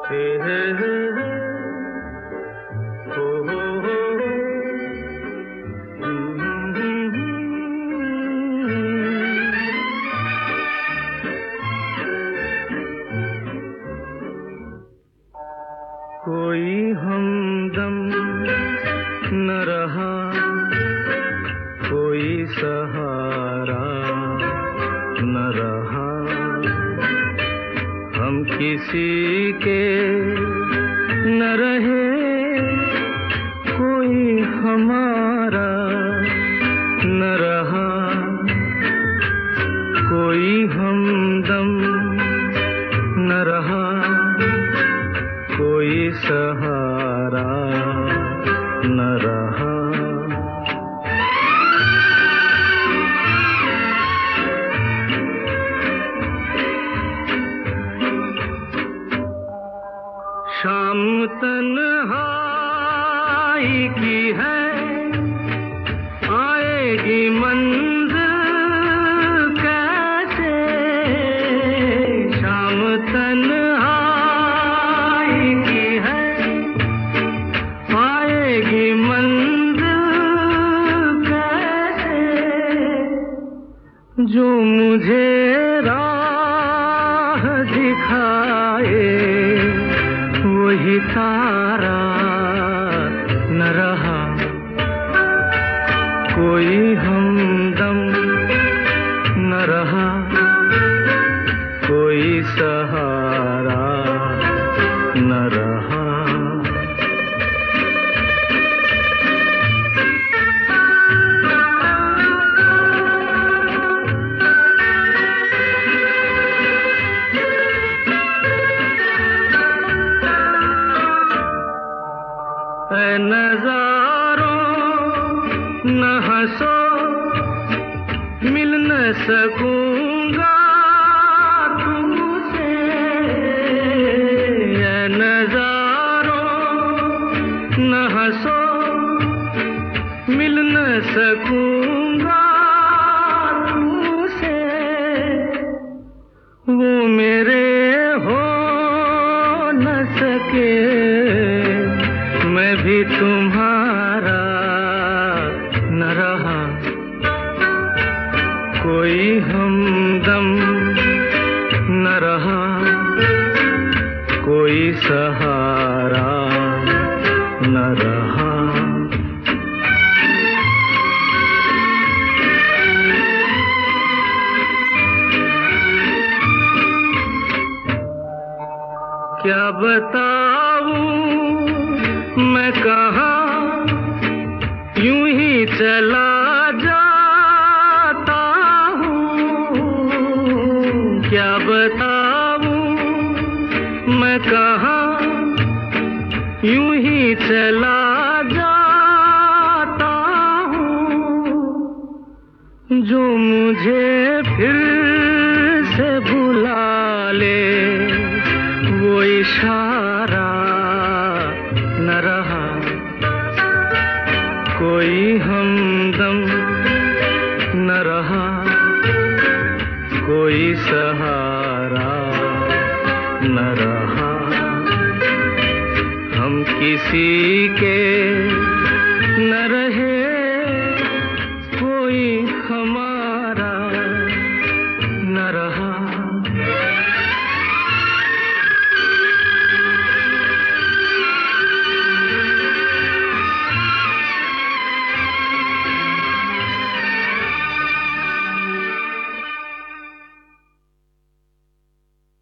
कोई हमदम न रहा, कोई सहारा न रहा, हम किसी के न रहे, कोई हमारा न रहा, कोई हमदम न रहा, कोई सहारा न रहा। शाम तन्हाई की है, आएगी मंज़िल कैसे, शाम तन्हाई की है, आएगी मंज़िल कैसे, जो मुझे राह दिखाए वही तारा न रहा, कोई हमदम न रहा, कोई सहारा न रहा। ऐ नज़ारों न हंसो, मिल न सकूंगा तुमसे, ऐ नज़ारों न हंसो, मिल न सकूंगा तुमसे, वो मेरे हो न सके, मैं भी तुम्हारा न रहा, कोई हमदम न रहा, कोई सहारा न रहा। क्या बताऊं मैं कहाँ, यूं ही चला जाता हूँ, क्या बताऊं मैं कहाँ, यूं ही चला जाता हूँ, जो मुझे फिर से भुला ले वो इशारा न रहा, कोई हमदम न रहा, कोई सहारा न रहा, हम किसी के